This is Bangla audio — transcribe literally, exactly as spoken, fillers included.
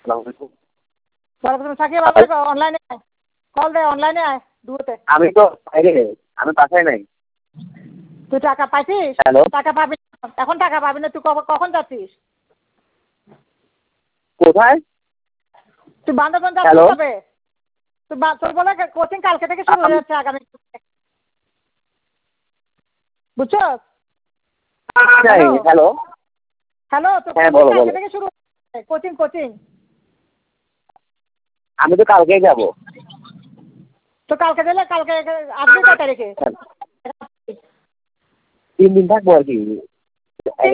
আসসালামু আলাইকুম। ওয়ালাইকুম সাকিব আবার অনলাইনে আয় কল দে অনলাইনে আয় দুতে আমি তো বাইরে আমি বাসায় নাই। তুই টাকা পাইছিস? হ্যালো টাকা পাবি এখন টাকা পাবি না তুই কখন যাচ্ছিস? কোথায়? তুই বান্দরবন যাচ্ছিস হ্যালো কবে? তুই তোর বলে কোচিং কালকে থেকে শুরু হয়ে যাচ্ছে আগামী বুঝছো? হ্যালো হ্যালো তো হ্যাঁ বলো কালকে বলো। থেকে শুরু কোচিং কোচিং আমি তো কালকেই যাব। তো কালকে দিলে কালকে আসবি কয় তারিখে? তিন দিন থাকবো আর কি।